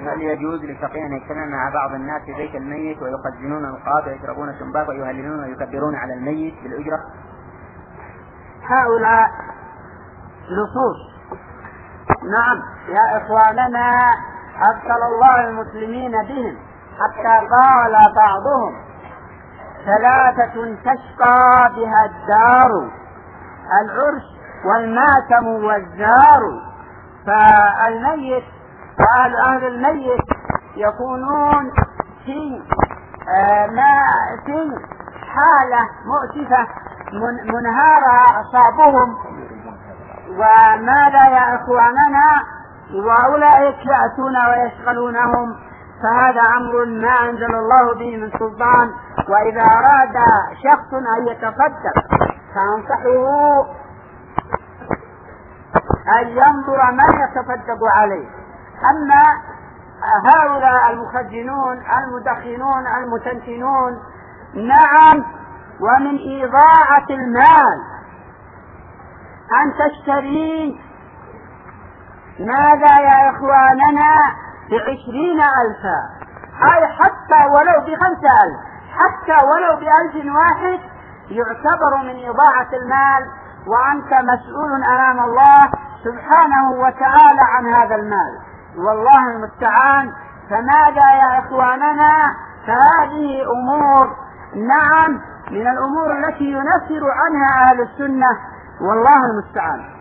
هل يجوز للفقيه أن يجتمع مع بعض الناس في بيت الميت ويخزنون القاب ويشربون شنباك ويهللون ويكبرون على الميت بالأجرة؟ هؤلاء لصوص. نعم يا إخواننا، أبطل الله المسلمين بهم حتى قال بعضهم: ثلاثة تشقى بها الدار، العرس والماتم والزار. فالميت وأهل الميت يكونون في حالة مؤسفة منهارة أصابهم. وماذا يا إخواننا؟ وأولئك يأتون ويشغلونهم، فهذا أمر ما أنزل الله به من سلطان. وإذا أراد شخص أن يتصدق فأنصحه أن ينظر من يتصدق عليه. أما هؤلاء المخزنون المدخنون المتنتنون، نعم، ومن إضاعة المال أن تشتري ماذا يا إخواننا ب20,000، أي حتى ولو ب5,000، حتى ولو ب1,000 واحد، يعتبر من إضاعة المال، وأنت مسؤول أمام الله سبحانه وتعالى عن هذا المال، والله المستعان. فماذا يا إخواننا؟ فهذه أمور، نعم، من الأمور التي ينفر عنها أهل السنة، والله المستعان.